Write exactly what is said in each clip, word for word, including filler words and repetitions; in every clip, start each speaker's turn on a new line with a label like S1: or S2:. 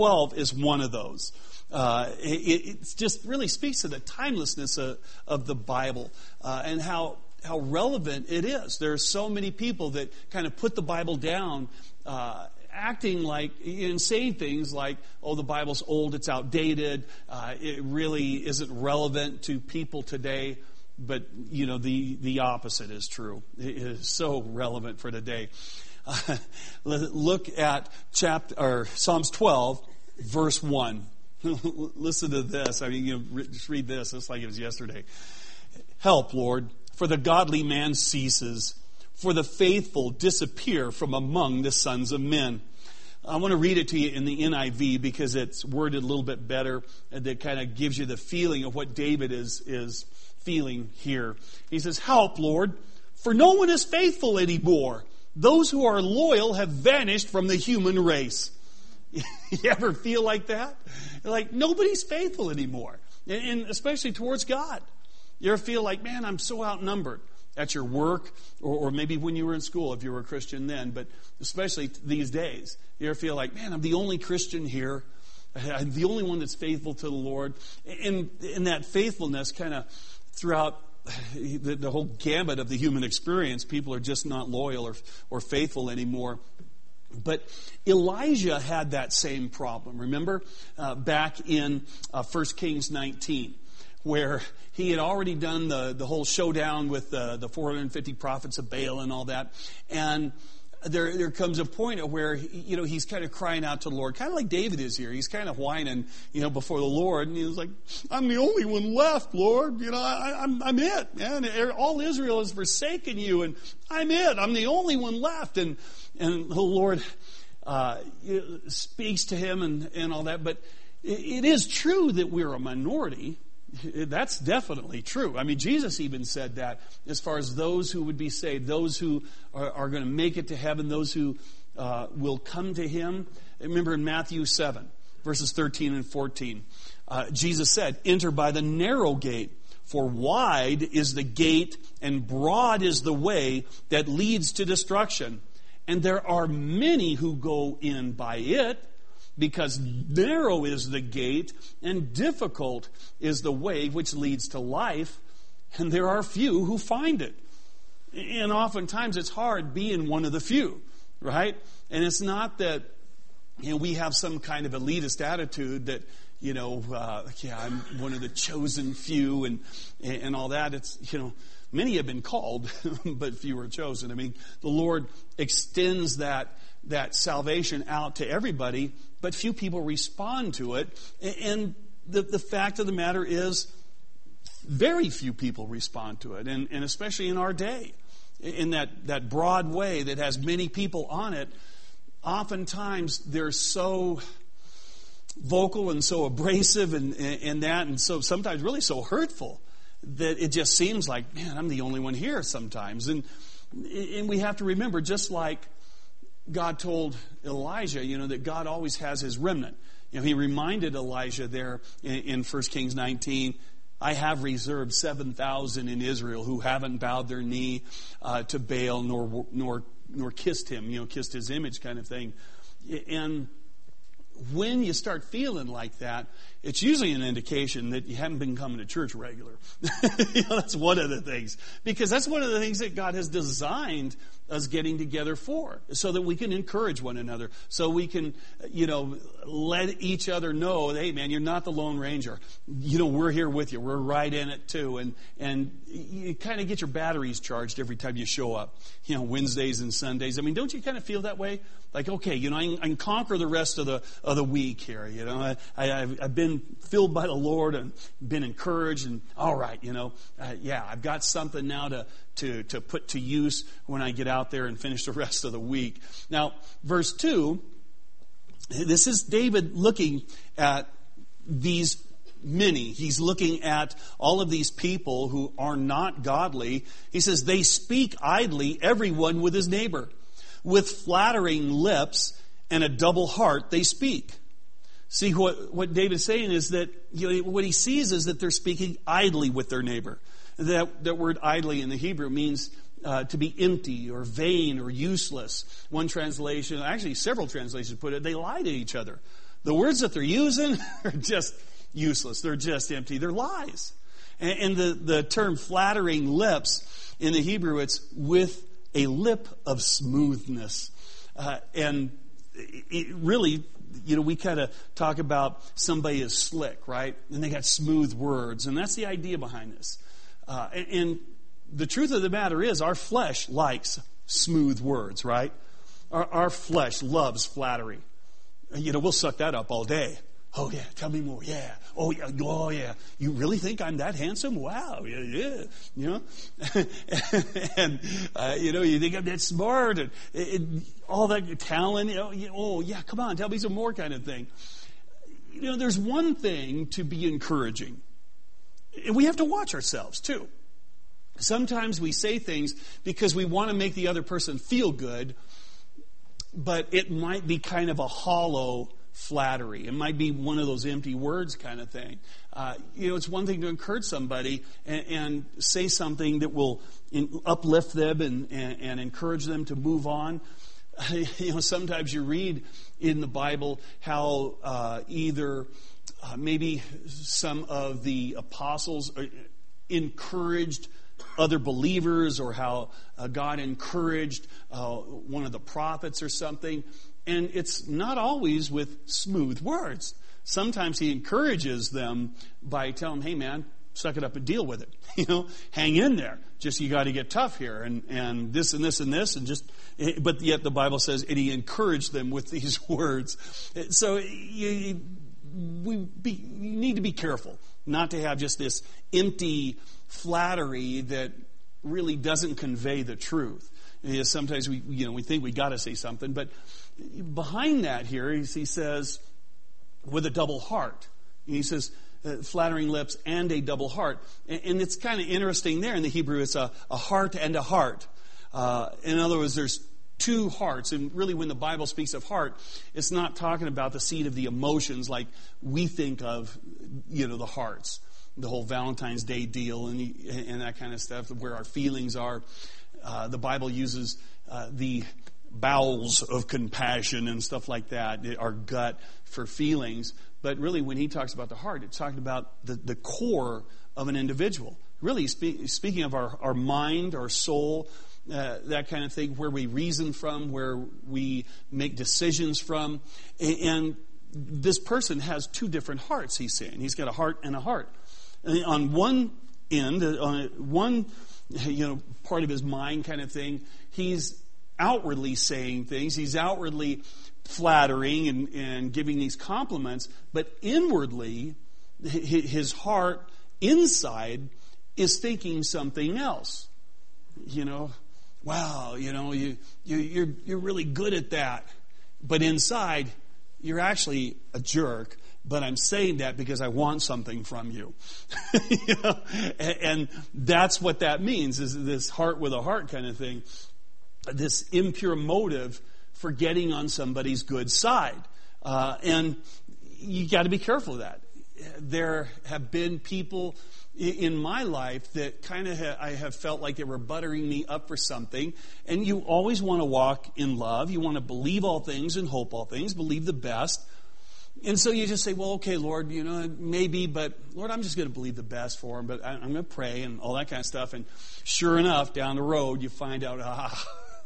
S1: twelve is one of those. Uh, it, it just really speaks to the timelessness of, of the Bible uh, and how how relevant it is. There are so many people that kind of put the Bible down, uh, acting like and saying things like, "Oh, the Bible's old, it's outdated, uh, it really isn't relevant to people today." But you know, the the opposite is true. It is so relevant for today. Uh, look at chapter or Psalms twelve, verse one. Listen to this. I mean, you know, just read this. It's like it was yesterday. Help, Lord, for the godly man ceases, for the faithful disappear from among the sons of men. I want to read it to you in the N I V because it's worded a little bit better. And that kind of gives you the feeling of what David is, is feeling here. He says, help, Lord, for no one is faithful anymore. Those who are loyal have vanished from the human race. You ever feel like that? Like nobody's faithful anymore. And, and especially towards God. You ever feel like, man, I'm so outnumbered at your work, or, or maybe when you were in school, if you were a Christian then, but especially these days. You ever feel like, man, I'm the only Christian here. I'm the only one that's faithful to the Lord. And, and that faithfulness kind of throughout the, the whole gamut of the human experience, people are just not loyal or, or faithful anymore. But Elijah had that same problem. Remember uh, back in uh, First Kings nineteen, where he had already done the, the whole showdown with the, the four hundred fifty prophets of Baal and all that. And there there comes a point where, you know, he's kind of crying out to the Lord, kind of like David is here. He's kind of whining, you know, before the Lord. And he's like, I'm the only one left, Lord. You know, I, I'm, I'm it, man. All Israel has forsaken you, and I'm it. I'm the only one left. And And the Lord uh, speaks to him and, and all that. But it is true that we're a minority. That's definitely true. I mean, Jesus even said that as far as those who would be saved, those who are, are going to make it to heaven, those who uh, will come to him. Remember in Matthew seven, verses thirteen and fourteen, uh, Jesus said, enter by the narrow gate. For wide is the gate and broad is the way that leads to destruction. And there are many who go in by it, because narrow is the gate and difficult is the way which leads to life, and there are few who find it. And oftentimes it's hard being one of the few, right? And it's not that, you know, we have some kind of elitist attitude that, you know, uh, yeah, I'm one of the chosen few and and all that. It's, you know, many have been called, but few are chosen. I mean, the Lord extends that that salvation out to everybody, but few people respond to it. And the, the fact of the matter is, very few people respond to it, and, and especially in our day, in that, that broad way that has many people on it. Oftentimes, they're so vocal and so abrasive and, and that, and so sometimes really so hurtful, that it just seems like, man, I'm the only one here sometimes. And and we have to remember, just like God told Elijah, you know, that God always has his remnant. You know, he reminded Elijah there in, in First Kings nineteen, I have reserved seven thousand in Israel who haven't bowed their knee uh, to Baal nor nor nor kissed him, you know, kissed his image kind of thing. And when you start feeling like that, it's usually an indication that you haven't been coming to church regular. You know, that's one of the things. Because that's one of the things that God has designed us getting together for, so that we can encourage one another, so we can, you know, let each other know, hey man, you're not the Lone Ranger. You know, we're here with you. We're right in it too. And and you kind of get your batteries charged every time you show up, you know, Wednesdays and Sundays. I mean, don't you kind of feel that way? Like, okay, you know, I can, I can conquer the rest of the of the week here. You know, I, I, I've, I've been filled by the Lord and been encouraged, and all right, you know, uh, yeah, I've got something now to to to put to use when I get out there and finish the rest of the week. Now, verse two, this is David looking at these many. He's looking at all of these people who are not godly. He says, they speak idly, everyone with his neighbor. With flattering lips and a double heart they speak. See, what, what David's saying is that, you know, what he sees is that they're speaking idly with their neighbor. That, that word idly in the Hebrew means uh, to be empty or vain or useless. One translation, actually several translations put it, they lie to each other. The words that they're using are just useless. They're just empty. They're lies. And, and the, the term flattering lips, in the Hebrew, it's with a lip of smoothness. Uh, and it really, you know, we kind of talk about somebody is slick, right? And they got smooth words. And that's the idea behind this. Uh, and, and the truth of the matter is, our flesh likes smooth words, right? Our, our flesh loves flattery. You know, we'll suck that up all day. Oh, yeah, tell me more. Yeah. Oh, yeah. Oh, yeah. You really think I'm that handsome? Wow. Yeah, yeah. You know? and, uh, you know, you think I'm that smart and, and all that talent. You know, oh, yeah, come on, tell me some more kind of thing. You know, there's one thing to be encouraging. And we have to watch ourselves, too. Sometimes we say things because we want to make the other person feel good, but it might be kind of a hollow flattery. It might be one of those empty words kind of thing. Uh, you know, it's one thing to encourage somebody and, and say something that will in, uplift them and, and, and encourage them to move on. You know, sometimes you read in the Bible how uh, either uh, maybe some of the apostles encouraged other believers, or how uh, God encouraged uh, one of the prophets or something. And it's not always with smooth words. Sometimes he encourages them by telling them, hey man, suck it up and deal with it. You know, hang in there. Just, you got to get tough here. And, and this and this and this. And just, but yet the Bible says, and he encouraged them with these words. So you, we be, you need to be careful not to have just this empty flattery that really doesn't convey the truth. You know, sometimes we, you know, we think we got to say something, but behind that here, he says, with a double heart. He says, uh, flattering lips and a double heart. And, and it's kind of interesting there in the Hebrew, it's a, a heart and a heart. Uh, in other words, there's two hearts. And really, when the Bible speaks of heart, it's not talking about the seat of the emotions like we think of, you know, the hearts. The whole Valentine's Day deal and, and that kind of stuff, where our feelings are. Uh, the Bible uses uh, the bowels of compassion and stuff like that, our gut for feelings. But really, when he talks about the heart, it's talking about the, the core of an individual. Really, spe- speaking of our, our mind, our soul, uh, that kind of thing, where we reason from, where we make decisions from. And, and this person has two different hearts, he's saying. He's got a heart and a heart. And on one end, on one, you know, part of his mind kind of thing, he's outwardly saying things. He's outwardly flattering and, and giving these compliments. But inwardly, his heart inside is thinking something else. You know, wow, you know, you, you, you're, you're really good at that. But inside, you're actually a jerk. But I'm saying that because I want something from you. You know? and, and that's what that means, is this heart with a heart kind of thing. This impure motive for getting on somebody's good side. Uh, and you got to be careful of that. There have been people in my life that kind of ha- I have felt like they were buttering me up for something. And you always want to walk in love. You want to believe all things and hope all things, believe the best. And so you just say, well, okay, Lord, you know, maybe, but Lord, I'm just going to believe the best for him, but I'm going to pray and all that kind of stuff. And sure enough, down the road, you find out, ah,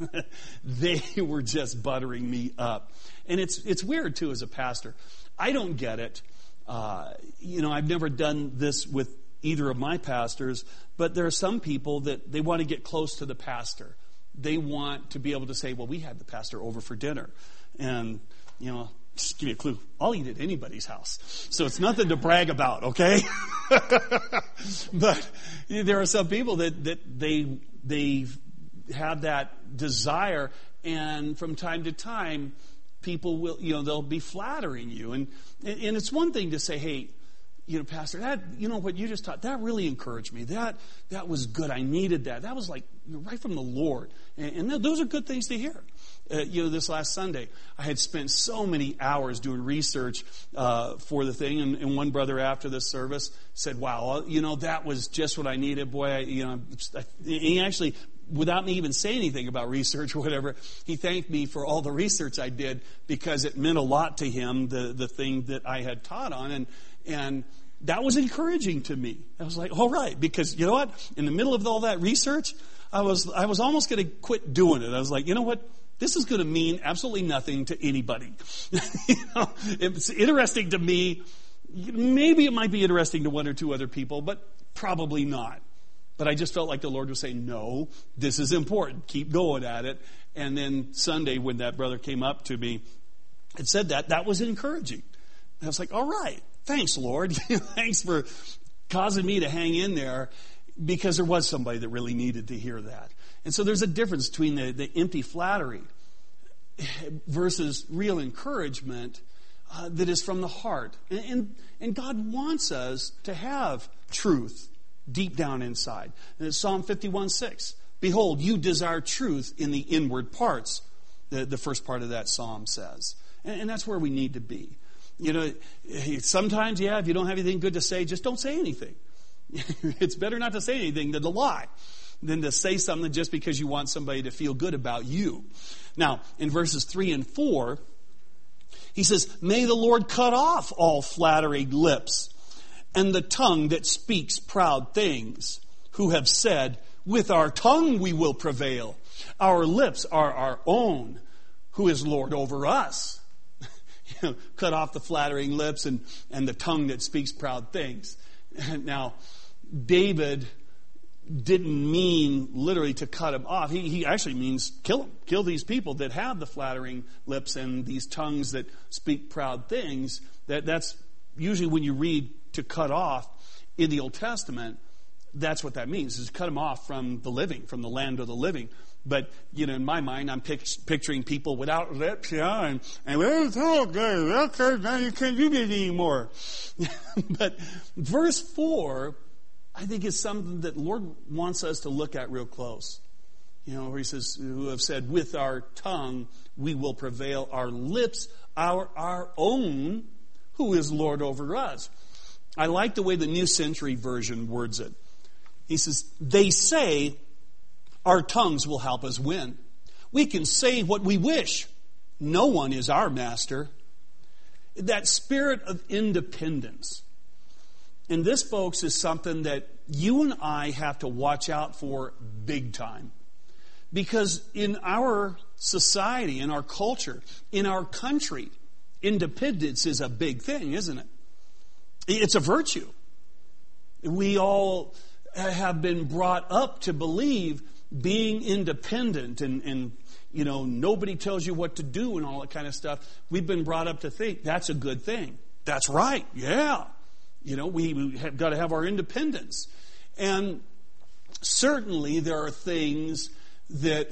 S1: they were just buttering me up. And it's it's weird, too, as a pastor. I don't get it. Uh, you know, I've never done this with either of my pastors, but there are some people that they want to get close to the pastor. They want to be able to say, well, we had the pastor over for dinner. And, you know, just give you a clue. I'll eat at anybody's house. So it's nothing to brag about, okay? But there are some people that, that they they have that desire, and from time to time, people will, you know, they'll be flattering you. And and it's one thing to say, hey, you know, Pastor, that, you know, what you just taught, that really encouraged me. That that was good. I needed that. That was like right from the Lord. And, and those are good things to hear. Uh, you know, this last Sunday, I had spent so many hours doing research uh, for the thing, and, and one brother after the service said, wow, you know, that was just what I needed. Boy, I, you know, I, he actually without me even saying anything about research or whatever, he thanked me for all the research I did because it meant a lot to him, the, the thing that I had taught on. And, and that was encouraging to me. I was like, all right, because you know what? In the middle of all that research, I was, I was almost going to quit doing it. I was like, you know what? This is going to mean absolutely nothing to anybody. you know, it's interesting to me. Maybe it might be interesting to one or two other people, but probably not. But I just felt like the Lord was saying, no, this is important. Keep going at it. And then Sunday, when that brother came up to me and said that, that was encouraging. And I was like, all right, thanks, Lord. Thanks for causing me to hang in there, because there was somebody that really needed to hear that. And so there's a difference between the, the empty flattery versus real encouragement uh, that is from the heart. And, and, and God wants us to have truth deep down inside. And it's Psalm fifty-one six. Behold, you desire truth in the inward parts, the, the first part of that psalm says. And, and that's where we need to be. You know, sometimes, yeah, if you don't have anything good to say, just don't say anything. It's better not to say anything than to lie, than to say something just because you want somebody to feel good about you. Now, in verses three and four, he says, may the Lord cut off all flattering lips and the tongue that speaks proud things, who have said, with our tongue we will prevail. Our lips are our own. Who is Lord over us? You know, cut off the flattering lips and, and the tongue that speaks proud things. Now, David didn't mean literally to cut him off. He, he actually means kill them. Kill these people that have the flattering lips and these tongues that speak proud things. That, that's usually when you read to cut off in the Old Testament, that's what that means, is to cut them off from the living, from the land of the living. But, you know, in my mind, I'm pic- picturing people without lips, yeah, and, and well, it's all good. Okay, now you can't do it anymore. But verse four, I think, is something that the Lord wants us to look at real close. You know, where he says, who have said, with our tongue we will prevail, our lips, our, our own, who is Lord over us. I like the way the New Century Version words it. He says, they say our tongues will help us win. We can say what we wish. No one is our master. That spirit of independence. And this, folks, is something that you and I have to watch out for big time. Because in our society, in our culture, in our country, independence is a big thing, isn't it? It's a virtue. We all have been brought up to believe being independent and, and, you know, nobody tells you what to do and all that kind of stuff. We've been brought up to think that's a good thing. That's right. Yeah. You know, we, we have got to have our independence. And certainly there are things that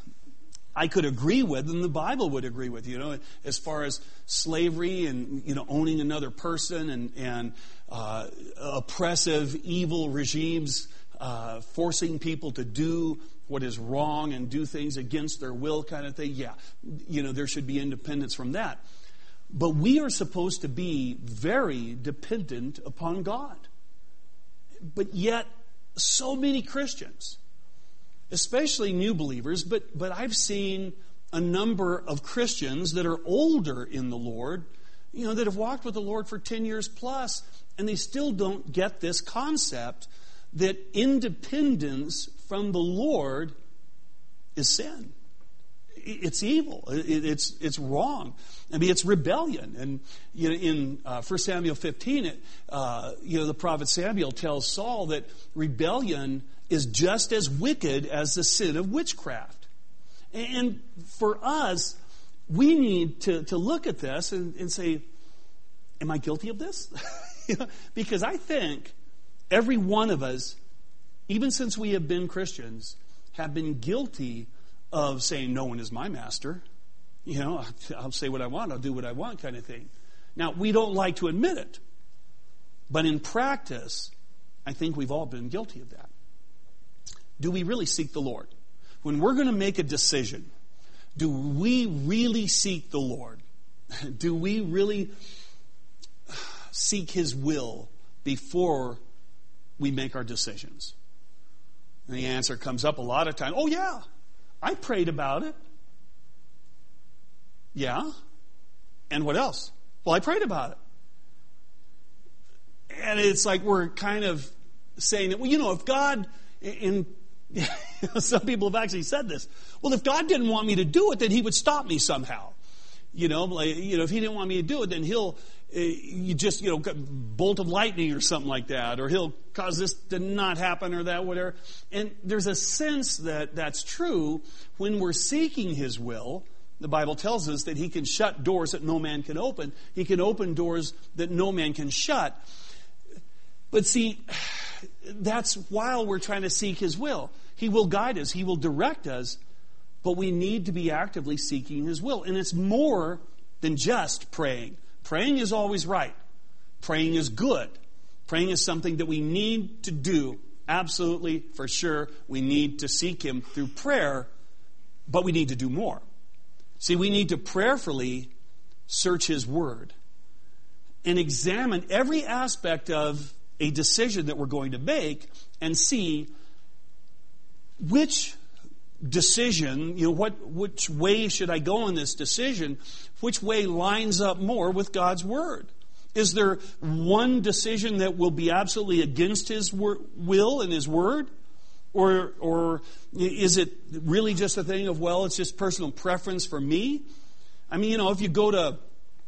S1: I could agree with and the Bible would agree with, you know, as far as slavery and, you know, owning another person and, and uh, oppressive, evil regimes uh, forcing people to do what is wrong and do things against their will kind of thing. Yeah, you know, there should be independence from that. But we are supposed to be very dependent upon God. But yet, so many Christians, especially new believers, but, but I've seen a number of Christians that are older in the Lord, you know, that have walked with the Lord for ten years plus, and they still don't get this concept that independence from the Lord is sin. It's evil. It's it's wrong. I mean, it's rebellion. And you know, in uh, First Samuel fifteen, it, uh, you know, the prophet Samuel tells Saul that rebellion is just as wicked as the sin of witchcraft. And for us, we need to, to look at this and, and say, am I guilty of this? You know, because I think every one of us, even since we have been Christians, have been guilty of saying, no one is my master. You know, I'll say what I want, I'll do what I want kind of thing. Now, we don't like to admit it. But in practice, I think we've all been guilty of that. Do we really seek the Lord? When we're going to make a decision, do we really seek the Lord? Do we really seek His will before we make our decisions? And the answer comes up a lot of times, oh yeah, I prayed about it. Yeah? And what else? Well, I prayed about it. And it's like we're kind of saying that, well, you know, if God, in some people have actually said this, well, if God didn't want me to do it, then he would stop me somehow. You know, like, you know, if he didn't want me to do it, then he'll, uh, you just, you know, bolt of lightning or something like that, or he'll cause this to not happen or that, whatever. And there's a sense that that's true when we're seeking his will. The Bible tells us that he can shut doors that no man can open. He can open doors that no man can shut. But see, that's while we're trying to seek his will. He will guide us. He will direct us. But we need to be actively seeking his will. And it's more than just praying. Praying is always right. Praying is good. Praying is something that we need to do. Absolutely, for sure, we need to seek him through prayer. But we need to do more. See, we need to prayerfully search his word and examine every aspect of a decision that we're going to make and see which decision, you know, what which way should I go in this decision? Which way lines up more with God's word? Is there one decision that will be absolutely against his wor- will and his word? Or or is it really just a thing of, well, it's just personal preference for me? I mean, you know, if you go to,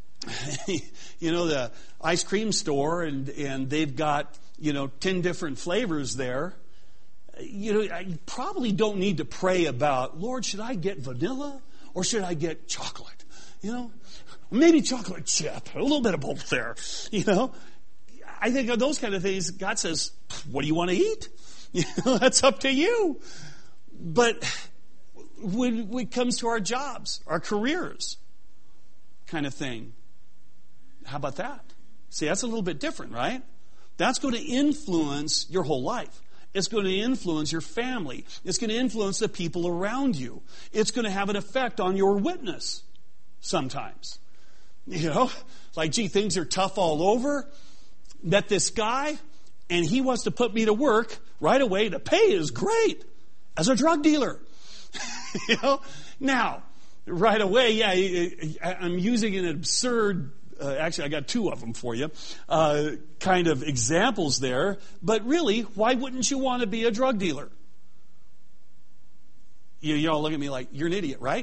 S1: you know, the ice cream store and, and they've got, you know, ten different flavors there, you know, I probably don't need to pray about, Lord, should I get vanilla or should I get chocolate? You know, maybe chocolate chip, a little bit of both there, you know. I think of those kind of things, God says, what do you want to eat? You know, that's up to you. But when it comes to our jobs, our careers, kind of thing, how about that? See, that's a little bit different, right? That's going to influence your whole life. It's going to influence your family. It's going to influence the people around you. It's going to have an effect on your witness sometimes. You know, like, gee, things are tough all over. Met this guy, and he wants to put me to work right away. The pay is great as a drug dealer. You know? Now, right away, yeah, I'm using an absurd, uh, actually I got two of them for you, uh, kind of examples there. But really, why wouldn't you want to be a drug dealer? You, you all look at me like, you're an idiot, right?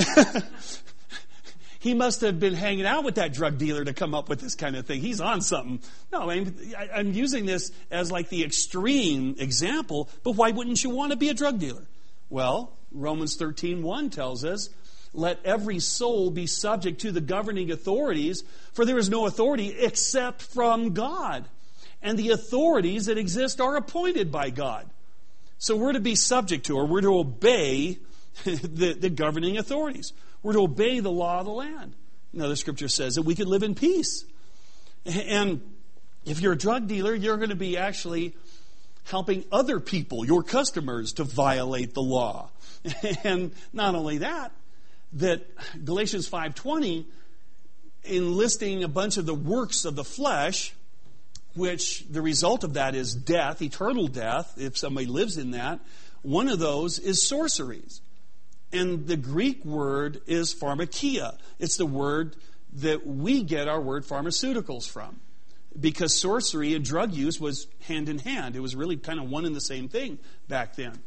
S1: He must have been hanging out with that drug dealer to come up with this kind of thing. He's on something. No, I'm, I'm using this as like the extreme example, but why wouldn't you want to be a drug dealer? Well, Romans thirteen one tells us, let every soul be subject to the governing authorities, for there is no authority except from God. And the authorities that exist are appointed by God. So we're to be subject to, or we're to obey the, the governing authorities. We're to obey the law of the land. Another scripture says that we could live in peace. And if you're a drug dealer, you're going to be actually helping other people, your customers, to violate the law. And not only that, that Galatians five twenty, in listing a bunch of the works of the flesh, which the result of that is death, eternal death, if somebody lives in that, one of those is sorceries. And the Greek word is pharmakia. It's the word that we get our word pharmaceuticals from. Because sorcery and drug use was hand in hand. It was really kind of one and the same thing back then.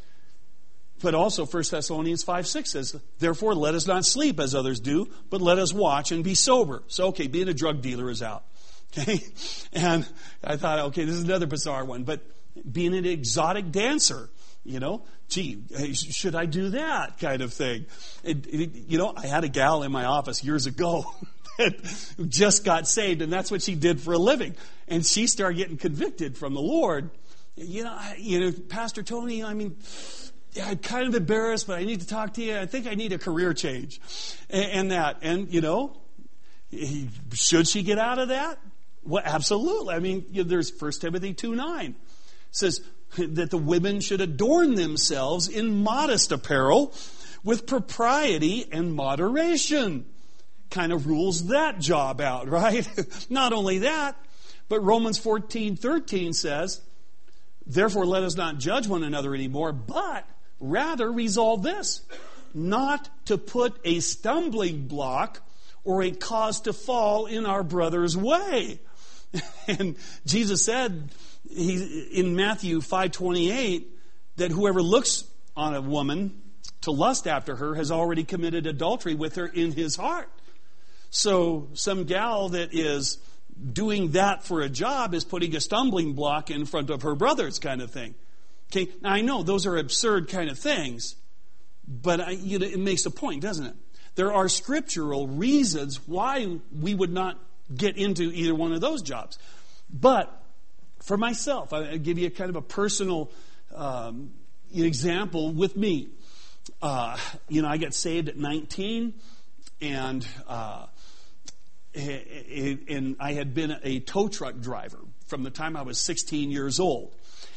S1: But also First Thessalonians five six says, therefore let us not sleep as others do, but let us watch and be sober. So, okay, being a drug dealer is out. Okay? And I thought, okay, this is another bizarre one. But being an exotic dancer, you know, gee, should I do that kind of thing? It, it, you know, I had a gal in my office years ago that just got saved, and that's what she did for a living. And she started getting convicted from the Lord. You know, I, you know, Pastor Tony, I mean, yeah, I'm kind of embarrassed, but I need to talk to you. I think I need a career change, and, and that. And you know, should she get out of that? Well, absolutely. I mean, you know, there's First Timothy two nine says that the women should adorn themselves in modest apparel with propriety and moderation. Kind of rules that job out, right? Not only that, but Romans fourteen thirteen says, Therefore, let us not judge one another anymore, but rather resolve this, not to put a stumbling block or a cause to fall in our brother's way. And Jesus said he, in Matthew five twenty-eight that whoever looks on a woman to lust after her has already committed adultery with her in his heart. So some gal that is doing that for a job is putting a stumbling block in front of her brothers, kind of thing. Okay, now I know those are absurd kind of things, but I, you know, it makes a point, doesn't it? There are scriptural reasons why we would not get into either one of those jobs. But for myself, I'll give you a kind of a personal um, example with me. Uh, you know, I got saved at nineteen, and uh, and I had been a tow truck driver from the time I was sixteen years old.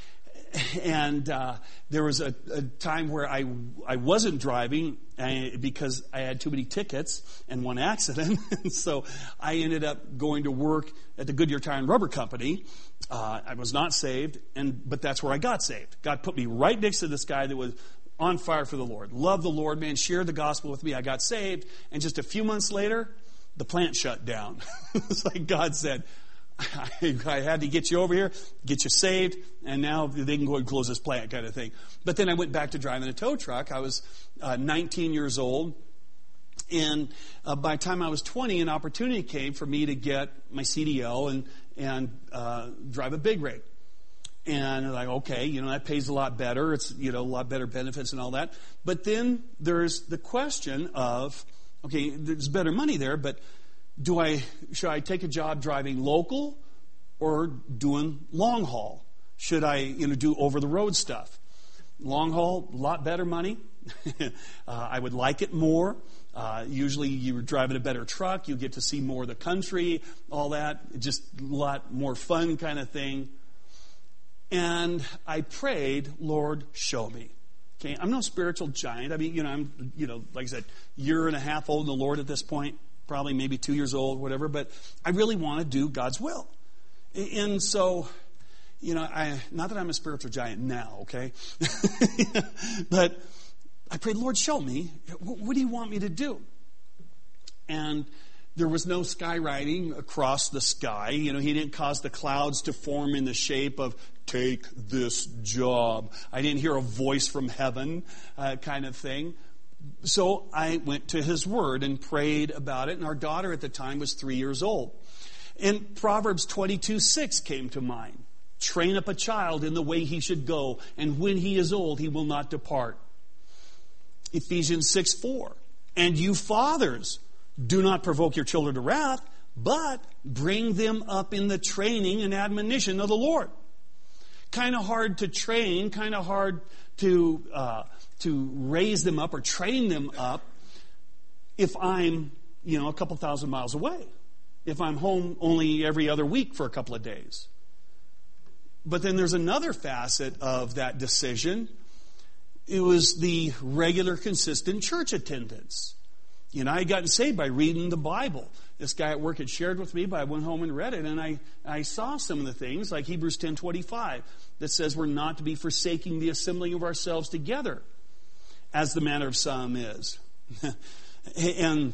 S1: And uh, there was a, a time where I I wasn't driving I, because I had too many tickets and one accident. And so I ended up going to work at the Goodyear Tire and Rubber Company. Uh, I was not saved, and but that's where I got saved. God put me right next to this guy that was on fire for the Lord. Loved the Lord, man, shared the gospel with me. I got saved, and just a few months later, the plant shut down. It's like God said, I, I had to get you over here, get you saved, and now they can go and close this plant, kind of thing. But then I went back to driving a tow truck. I was uh, nineteen years old, and uh, by the time I was twenty, an opportunity came for me to get my C D L and and uh, drive a big rig. And like, okay, you know, that pays a lot better. It's, you know, a lot better benefits and all that. But then there's the question of, okay, there's better money there, but do I, should I take a job driving local or doing long haul? Should I, you know, do over the road stuff? Long haul, a lot better money. uh, I would like it more. Uh, usually you're driving a better truck. You get to see more of the country, all that. Just a lot more fun kind of thing. And I prayed, Lord, show me. Okay, I'm no spiritual giant. I mean, you know, I'm, you know, like I said, year and a half old in the Lord at this point, probably maybe two years old, whatever. But I really want to do God's will. And so, you know, I not that I'm a spiritual giant now, okay, but I prayed, Lord, show me. What do you want me to do? And there was no skywriting across the sky. You know, he didn't cause the clouds to form in the shape of take this job. I didn't hear a voice from heaven uh, kind of thing. So I went to his word and prayed about it. And our daughter at the time was three years old. And Proverbs twenty-two six came to mind. Train up a child in the way he should go, and when he is old, he will not depart. Ephesians six four. And you fathers, do not provoke your children to wrath, but bring them up in the training and admonition of the Lord. Kind of hard to train, kind of hard to uh, to raise them up or train them up if I'm, you know, a couple thousand miles away. If I'm home only every other week for a couple of days. But then there's another facet of that decision. It was the regular, consistent church attendance. You know, I had gotten saved by reading the Bible. This guy at work had shared with me, but I went home and read it, and I, I saw some of the things, like Hebrews ten twenty-five, that says we're not to be forsaking the assembling of ourselves together, as the manner of some is. and,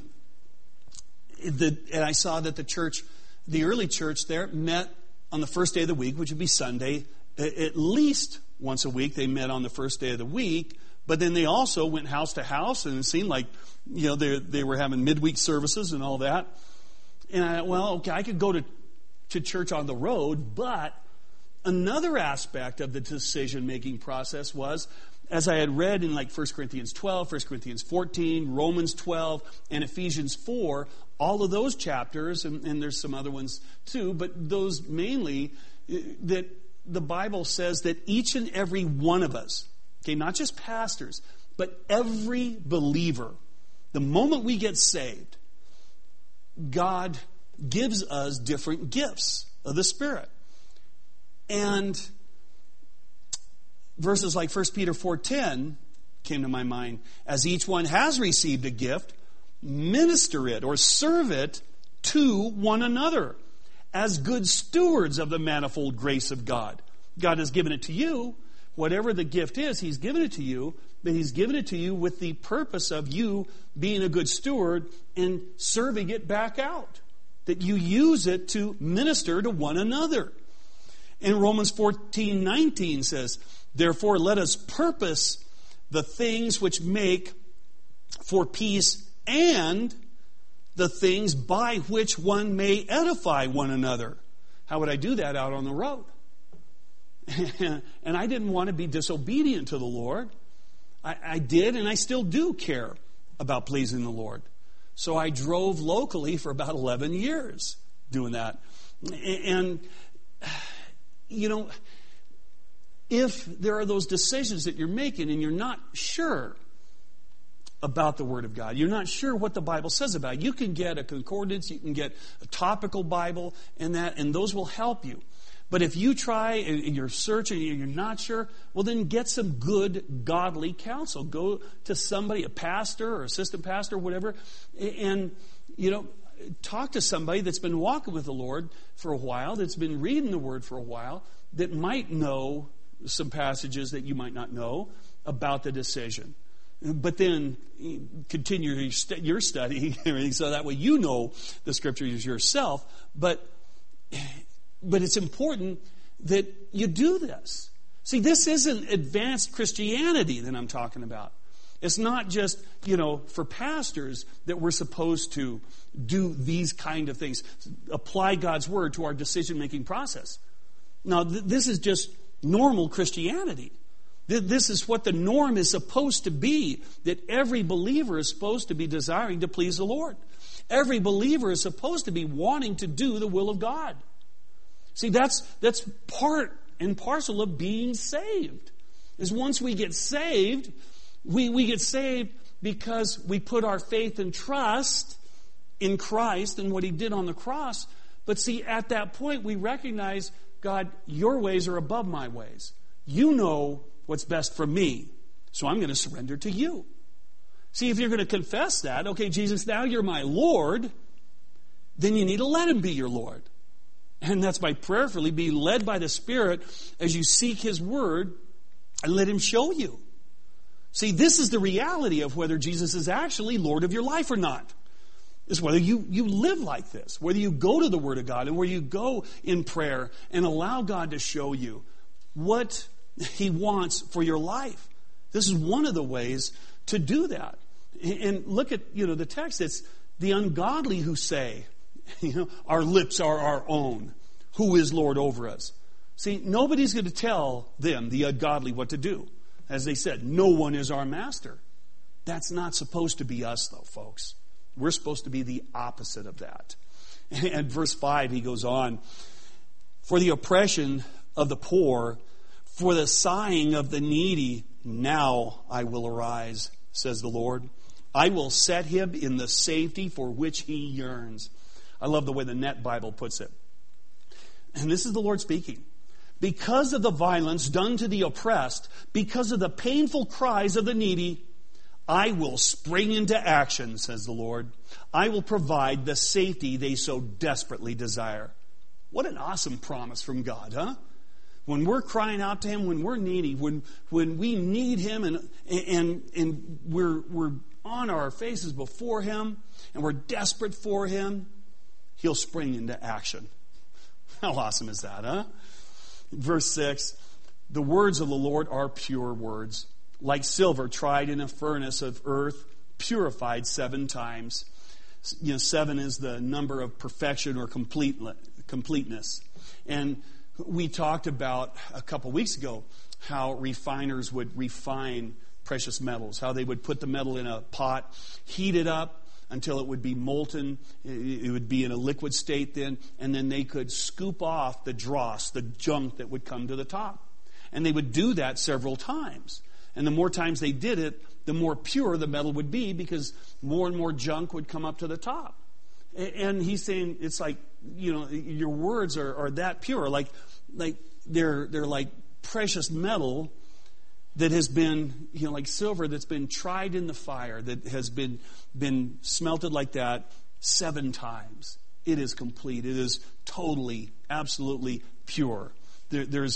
S1: the, and I saw that the church, the early church there, met on the first day of the week, which would be Sunday. At least once a week, they met on the first day of the week. But then they also went house to house, and it seemed like, you know, they they were having midweek services and all that. And I, well, okay, I could go to, to church on the road, but another aspect of the decision-making process was, as I had read in like First Corinthians twelve, First Corinthians fourteen, Romans twelve, and Ephesians four, all of those chapters, and, and there's some other ones too, but those mainly, that the Bible says that each and every one of us, okay, not just pastors, but every believer, the moment we get saved, God gives us different gifts of the Spirit. And verses like First Peter four ten came to my mind. As each one has received a gift, minister it or serve it to one another as good stewards of the manifold grace of God. God has given it to you. Whatever the gift is, He's given it to you, but He's given it to you with the purpose of you being a good steward and serving it back out. That you use it to minister to one another. And Romans fourteen nineteen says, therefore let us purpose the things which make for peace and the things by which one may edify one another. How would I do that out on the road? And I didn't want to be disobedient to the Lord. I, I did, and I still do care about pleasing the Lord. So I drove locally for about eleven years doing that. And, you know, if there are those decisions that you're making and you're not sure about the Word of God, you're not sure what the Bible says about it, you can get a concordance, you can get a topical Bible, and that, and those will help you. But if you try and you're searching and you're not sure, well, then get some good, godly counsel. Go to somebody, a pastor or assistant pastor, whatever, and, you know, talk to somebody that's been walking with the Lord for a while, that's been reading the Word for a while, that might know some passages that you might not know about the decision. But then continue your study, so that way you know the Scriptures yourself. But But it's important that you do this. See, this isn't advanced Christianity that I'm talking about. It's not just, you know, for pastors that we're supposed to do these kind of things, apply God's Word to our decision-making process. Now, th- this is just normal Christianity. Th- this is what the norm is supposed to be, that every believer is supposed to be desiring to please the Lord. Every believer is supposed to be wanting to do the will of God. See, that's that's part and parcel of being saved. Is once we get saved, we, we get saved because we put our faith and trust in Christ and what He did on the cross. But see, at that point, we recognize, God, your ways are above my ways. You know what's best for me, so I'm going to surrender to you. See, if you're going to confess that, okay, Jesus, now you're my Lord, then you need to let Him be your Lord. And that's by prayerfully being led by the Spirit as you seek His Word and let Him show you. See, this is the reality of whether Jesus is actually Lord of your life or not. Is whether you, you live like this, whether you go to the Word of God and where you go in prayer and allow God to show you what He wants for your life. This is one of the ways to do that. And look at, you know, the text. It's the ungodly who say, you know, our lips are our own. Who is Lord over us? See, nobody's going to tell them, the ungodly, what to do. As they said, no one is our master. That's not supposed to be us, though, folks. We're supposed to be the opposite of that. And verse five, he goes on, for the oppression of the poor, for the sighing of the needy, now I will arise, says the Lord. I will set him in the safety for which he yearns. I love the way the Net Bible puts it. And this is the Lord speaking. Because of the violence done to the oppressed, because of the painful cries of the needy, I will spring into action, says the Lord. I will provide the safety they so desperately desire. What an awesome promise from God, huh? When we're crying out to Him, when we're needy, when when we need Him and and and we're we're on our faces before Him and we're desperate for Him, He'll spring into action. How awesome is that, huh? Verse six, the words of the Lord are pure words, like silver tried in a furnace of earth, purified seven times. You know, seven is the number of perfection or complete, completeness. And we talked about a couple weeks ago how refiners would refine precious metals, how they would put the metal in a pot, heat it up, until it would be molten. It would be in a liquid state then, and then they could scoop off the dross, the junk that would come to the top. And they would do that several times. And the more times they did it, the more pure the metal would be, because more and more junk would come up to the top. And he's saying, it's like, you know, your words are, are that pure, like like they're they're like precious metal that has been, you know, like silver that's been tried in the fire, that has been been smelted like that seven times. It is complete. It is totally, absolutely pure. There, there's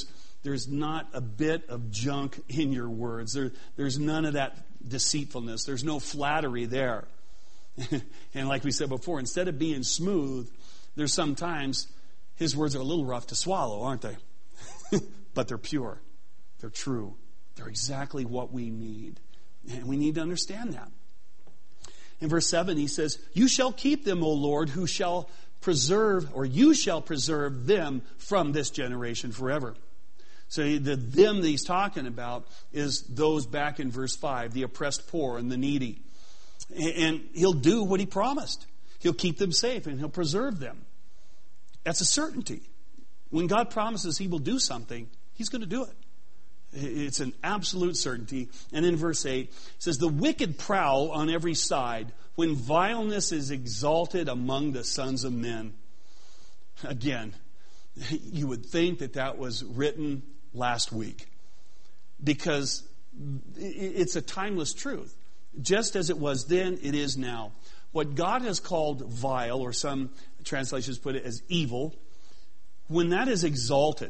S1: there's not a bit of junk in your words. There, there's none of that deceitfulness. There's no flattery there. And like we said before, instead of being smooth, there's sometimes his words are a little rough to swallow, aren't they? But they're pure. They're true. They're exactly what we need. And we need to understand that. In verse seven, he says, you shall keep them, O Lord, who shall preserve, or you shall preserve them from this generation forever. So the them that he's talking about is those back in verse five, the oppressed poor and the needy. And he'll do what he promised. He'll keep them safe and he'll preserve them. That's a certainty. When God promises he will do something, he's going to do it. It's an absolute certainty. And in verse eight, it says, the wicked prowl on every side when vileness is exalted among the sons of men. Again, you would think that that was written last week, because it's a timeless truth. Just as it was then, it is now. What God has called vile, or some translations put it as evil, when that is exalted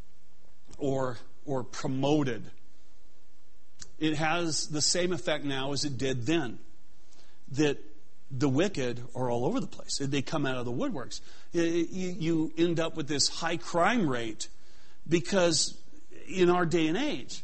S1: or or promoted, it has the same effect now as it did then. That the wicked are all over the place. They come out of the woodworks. You end up with this high crime rate because in our day and age,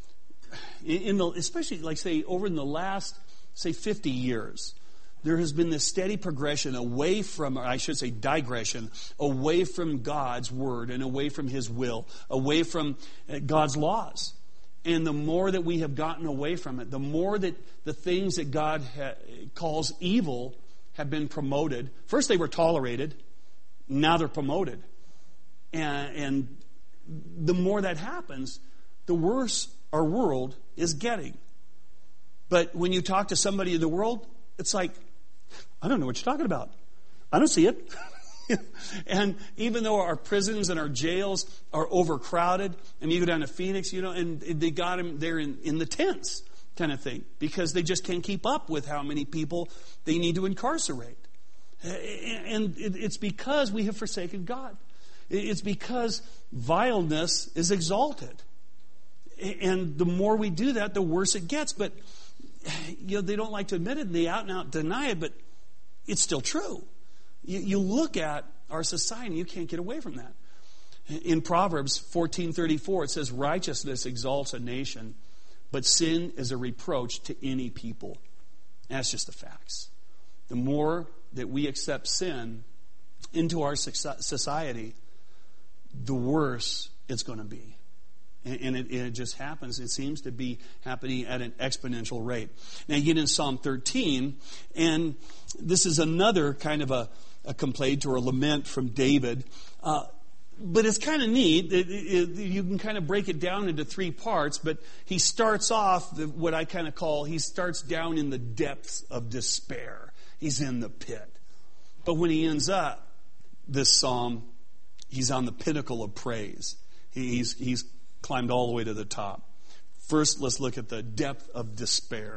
S1: in the, especially like say over in the last say fifty years, there has been this steady progression away from, or I should say digression, away from God's word and away from his will, away from God's laws. And the more that we have gotten away from it, the more that the things that God ha- calls evil have been promoted. First they were tolerated, now they're promoted. And, and the more that happens, the worse our world is getting. But when you talk to somebody in the world, it's like, I don't know what you're talking about. I don't see it. And even though our prisons and our jails are overcrowded, and you go down to Phoenix, you know, and they got them there in, in the tents kind of thing, because they just can't keep up with how many people they need to incarcerate. And it's because we have forsaken God. It's because vileness is exalted. And the more we do that, the worse it gets. But you know, they don't like to admit it, and they out and out deny it, but it's still true. You, you look at our society, you can't get away from that. In Proverbs fourteen thirty-four, it says, righteousness exalts a nation, but sin is a reproach to any people. And that's just the facts. The more that we accept sin into our society, the worse it's going to be. And it, it just happens. It seems to be happening at an exponential rate. Now you get in Psalm thirteen, and this is another kind of a, a complaint or a lament from David. Uh, but it's kind of neat. It, it, you can kind of break it down into three parts, but he starts off the, what I kind of call, he starts down in the depths of despair. He's in the pit. But when he ends up this psalm, he's on the pinnacle of praise. He's, he's climbed all the way to the top. First, let's look at the depth of despair.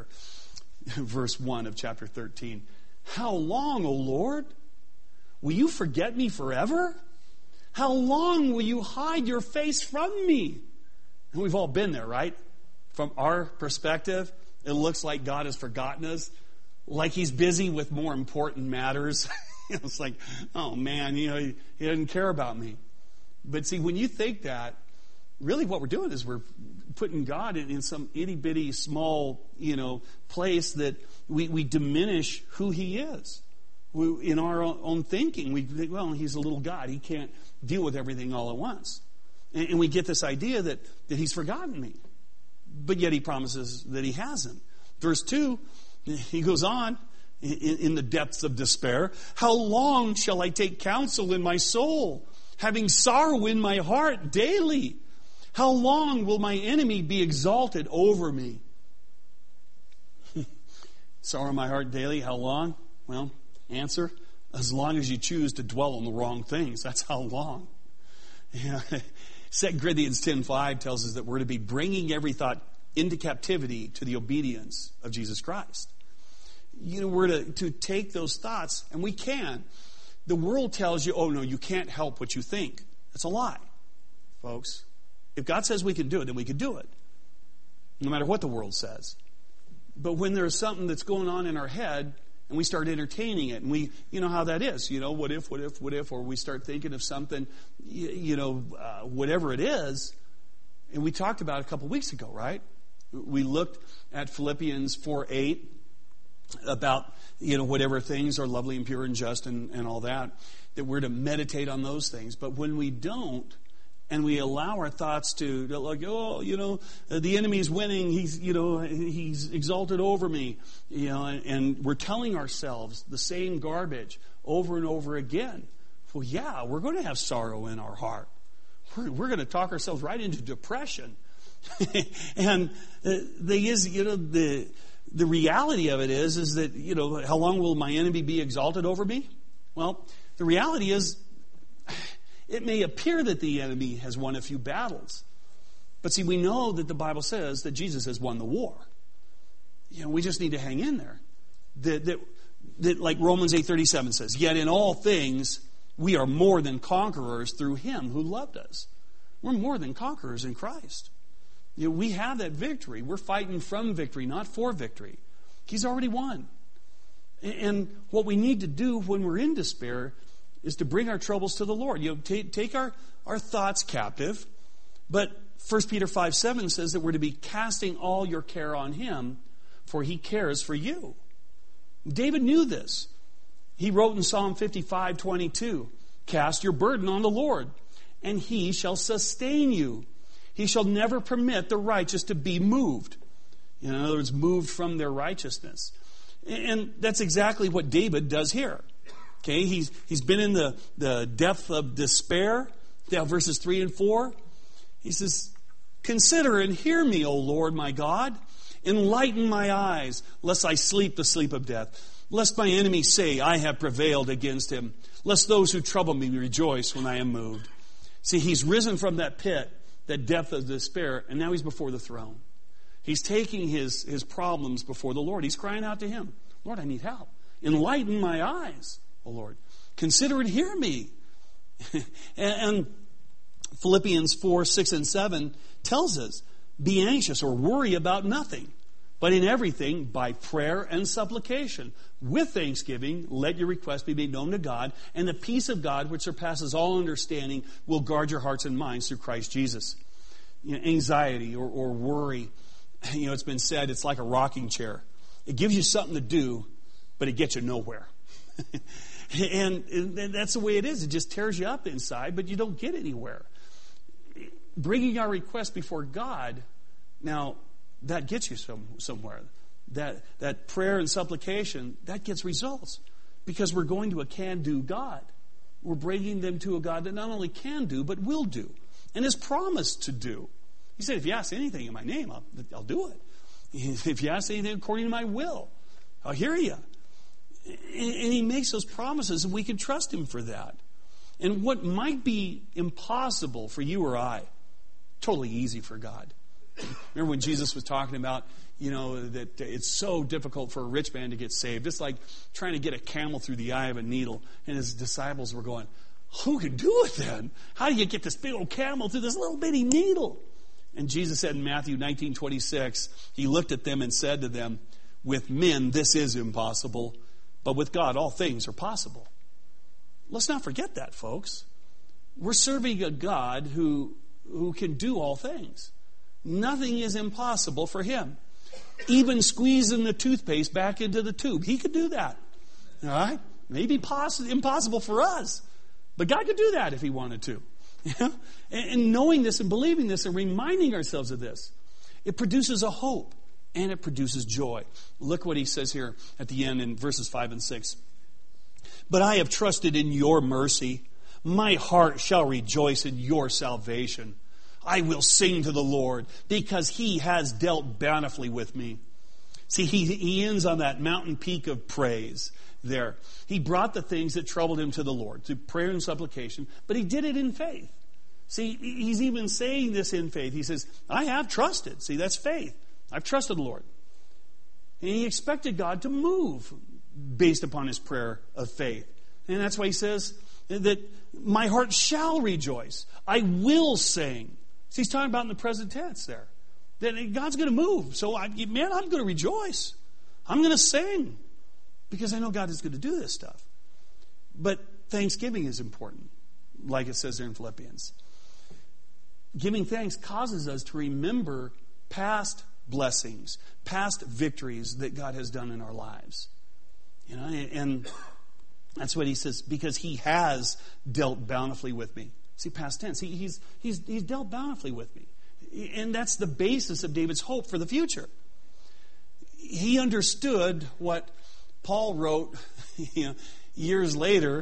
S1: Verse one of chapter thirteen. How long, O Lord? Will you forget me forever? How long will you hide your face from me? And we've all been there, right? From our perspective, it looks like God has forgotten us, like he's busy with more important matters. It's like, oh man, you know, he, he doesn't care about me. But see, when you think that, really what we're doing is we're putting God in, in some itty-bitty small, you know, place that we, we diminish who he is. We, in our own, own thinking, we think, well, he's a little God. He can't deal with everything all at once. And, and we get this idea that, that he's forgotten me. But yet he promises that he hasn't. Verse two, he goes on in, in the depths of despair. How long shall I take counsel in my soul, having sorrow in my heart daily? How long will my enemy be exalted over me? Sorrow in my heart daily, how long? Well, answer, as long as you choose to dwell on the wrong things. That's how long. Yeah. Second Corinthians ten five tells us that we're to be bringing every thought into captivity to the obedience of Jesus Christ. You know, we're to, to take those thoughts, and we can. The world tells you, oh no, you can't help what you think. That's a lie, folks. If God says we can do it, then we can do it, no matter what the world says. But when there's something that's going on in our head, and we start entertaining it, and we, you know how that is, you know, what if, what if, what if, or we start thinking of something, you, you know, uh, whatever it is, and we talked about it a couple weeks ago, right? We looked at Philippians four eight about, you know, whatever things are lovely and pure and just and, and all that, that we're to meditate on those things. But when we don't, and we allow our thoughts to, like, oh, you know, the enemy's winning. He's, you know, he's exalted over me. You know, and, and we're telling ourselves the same garbage over and over again. Well, yeah, we're going to have sorrow in our heart. We're, we're going to talk ourselves right into depression. And the thing is, you know, the the reality of it is, is that, you know, how long will my enemy be exalted over me? Well, the reality is, it may appear that the enemy has won a few battles. But see, we know that the Bible says that Jesus has won the war. You know, we just need to hang in there. That, that, that like Romans eight thirty-seven says, yet in all things we are more than conquerors through Him who loved us. We're more than conquerors in Christ. You know, we have that victory. We're fighting from victory, not for victory. He's already won. And what we need to do when we're in despair is to bring our troubles to the Lord. You know, take, take our, our thoughts captive. But First Peter five seven says that we're to be casting all your care on Him, for He cares for you. David knew this. He wrote in Psalm fifty-five twenty-two, cast your burden on the Lord, and He shall sustain you. He shall never permit the righteous to be moved. In other words, moved from their righteousness. And that's exactly what David does here. Okay, he's he's been in the, the depth of despair. Now, verses three and four. He says, consider and hear me, O Lord my God. Enlighten my eyes, lest I sleep the sleep of death. Lest my enemies say, I have prevailed against him. Lest those who trouble me rejoice when I am moved. See, he's risen from that pit, that depth of despair, and now he's before the throne. He's taking his, his problems before the Lord. He's crying out to Him, Lord, I need help. Enlighten my eyes, O Lord. Consider and hear me. And Philippians four, six, and seven tells us, be anxious or worry about nothing, but in everything, by prayer and supplication, with thanksgiving, let your requests be made known to God, and the peace of God, which surpasses all understanding, will guard your hearts and minds through Christ Jesus. You know, anxiety or, or worry, you know, it's been said, it's like a rocking chair. It gives you something to do, but it gets you nowhere. and, and that's the way it is. It just tears you up inside, but you don't get anywhere. Bringing our request before God, now, that gets you some, somewhere. That, that prayer and supplication, that gets results. Because we're going to a can-do God. We're bringing them to a God that not only can do, but will do. And has promised to do. He said, if you ask anything in my name, I'll, I'll do it. If you ask anything according to my will, I'll hear you. And, and He makes those promises, and we can trust Him for that. And what might be impossible for you or I, totally easy for God. Remember when Jesus was talking about, you know, that it's so difficult for a rich man to get saved. It's like trying to get a camel through the eye of a needle. And His disciples were going, who can do it then? How do you get this big old camel through this little bitty needle? And Jesus said in Matthew nineteen twenty-six, He looked at them and said to them, with men this is impossible, but with God all things are possible. Let's not forget that, folks. We're serving a God who, who can do all things. Nothing is impossible for Him. Even squeezing the toothpaste back into the tube, He could do that. All right? Maybe poss- impossible for us, but God could do that if He wanted to. You know? and, and knowing this and believing this and reminding ourselves of this, it produces a hope and it produces joy. Look what He says here at the end in verses five and six. But I have trusted in your mercy. My heart shall rejoice in your salvation. I will sing to the Lord because He has dealt bountifully with me. See, he, he ends on that mountain peak of praise there. He brought the things that troubled him to the Lord, to prayer and supplication, but he did it in faith. See, he's even saying this in faith. He says, I have trusted. See, that's faith. I've trusted the Lord. And he expected God to move based upon his prayer of faith. And that's why he says that my heart shall rejoice. I will sing. So he's talking about in the present tense there. That God's going to move. So, I, man, I'm going to rejoice. I'm going to sing. Because I know God is going to do this stuff. But thanksgiving is important, like it says there in Philippians. Giving thanks causes us to remember past blessings, past victories that God has done in our lives. You know, and that's what he says, because he has dealt bountifully with me. See, past tense. He, he's, he's, he's dealt bountifully with me. And that's the basis of David's hope for the future. He understood what Paul wrote you know, years later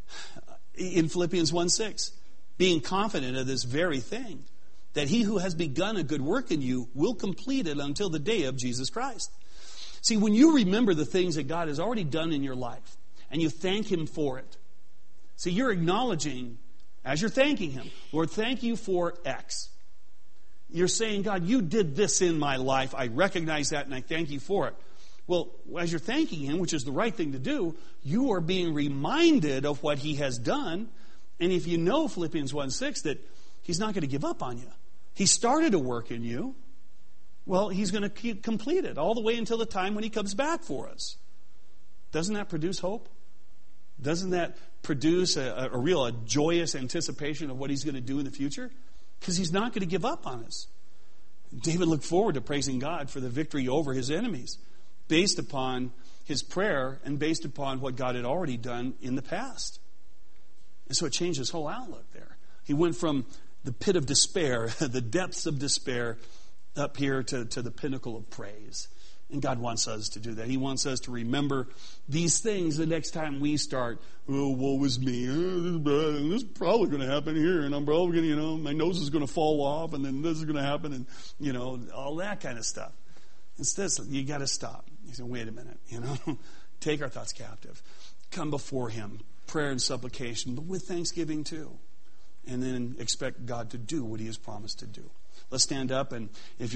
S1: in Philippians one six, being confident of this very thing, that he who has begun a good work in you will complete it until the day of Jesus Christ. See, when you remember the things that God has already done in your life, and you thank him for it, see, you're acknowledging, as you're thanking him, Lord, thank you for X. You're saying, God, you did this in my life. I recognize that and I thank you for it. Well, as you're thanking him, which is the right thing to do, you are being reminded of what he has done. And if you know Philippians one six, that he's not going to give up on you. He started a work in you. Well, he's going to complete it all the way until the time when he comes back for us. Doesn't that produce hope? Doesn't that produce a, a real a joyous anticipation of what he's going to do in the future? Because he's not going to give up on us. David looked forward to praising God for the victory over his enemies, based upon his prayer and based upon what God had already done in the past. And so it changed his whole outlook there. He went from the pit of despair, the depths of despair, up here to, to the pinnacle of praise. And God wants us to do that. He wants us to remember these things the next time we start, oh, woe is me. This is probably going to happen here. And I'm probably going to, you know, my nose is going to fall off. And then this is going to happen. And, you know, all that kind of stuff. Instead, you got to stop. You say, wait a minute, you know. Take our thoughts captive. Come before him. Prayer and supplication, but with thanksgiving too. And then expect God to do what he has promised to do. Let's stand up, and if